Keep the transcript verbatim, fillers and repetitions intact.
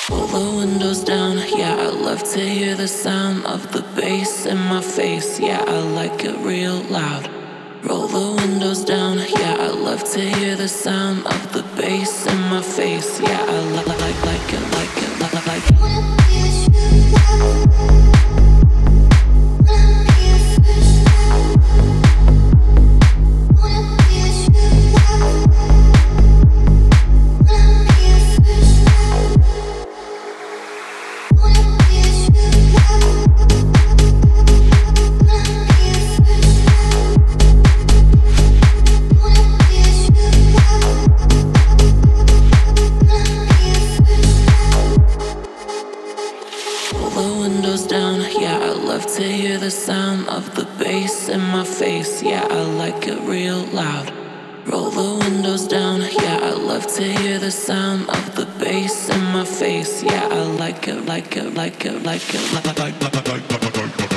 Roll the windows down, yeah, I love to hear the sound of the bass in my face, yeah, I like it real loud. Roll the windows down, yeah, I love to hear the sound of the bass in my face, yeah, I li- like like it, like it, like like it. Roll the windows down, yeah, I love to hear the sound of the bass in my face, yeah, I like it real loud. Roll the windows down, yeah, I love to hear the sound of the bass in my face, yeah, I like it, like it, like it, like it, like like like like like like like.